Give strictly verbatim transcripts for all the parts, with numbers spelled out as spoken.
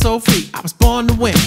so free, I was born to win.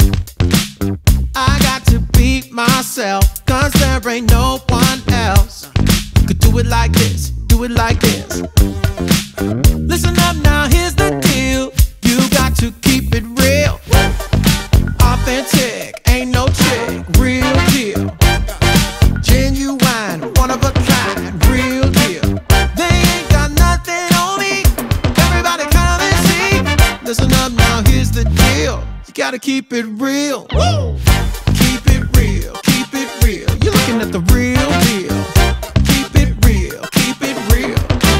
I got to beat myself, cause there ain't no one else could do it like this, do it like this. Listen up now, here's the deal. You got to keep it real. Authentic, ain't no trick, real deal. Genuine, one of a kind, real deal. They ain't got nothing on me. Everybody come and see. Listen up now, here's the deal. You gotta keep it real. Woo! Keep it real, keep it real. You're looking at the real deal. Keep it real, keep it real.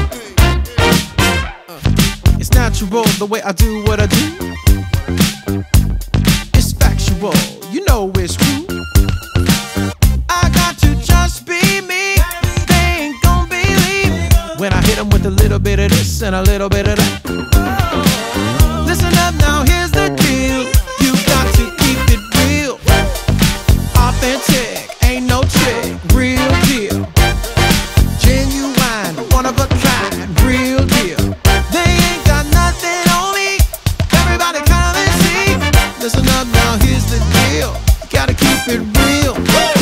It's natural the way I do what I do. It's factual, you know it's true. I got to just be me. They ain't gon' believe when I hit them with a little bit of this and a little bit of that. Listen up now, here's the deal. You got to keep it real. Authentic, ain't no trick, real deal. Genuine, one of a kind, real deal. They ain't got nothing on me. Everybody come and see. Listen up now, here's the deal. You gotta keep it real.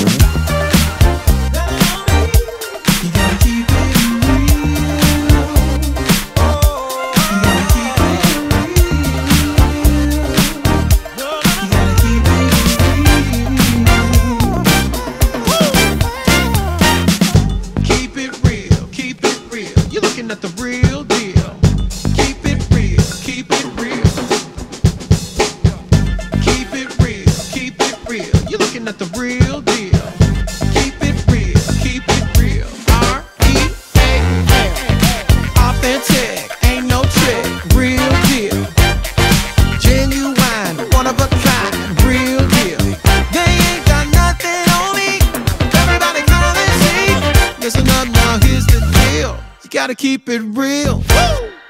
You gotta keep it real. You gotta keep it real. You gotta keep it real. Keep it real, keep it real. You're looking at the real deal. Keep it real, keep it real. Keep it real, keep it real. You're looking at the real deal. Keep it real, keep it real. R E A L. Authentic, ain't no trick, real deal. Genuine, one of a kind, real deal. They ain't got nothing on me. Everybody come and see. Listen up now, here's the deal. You gotta keep it real. Woo!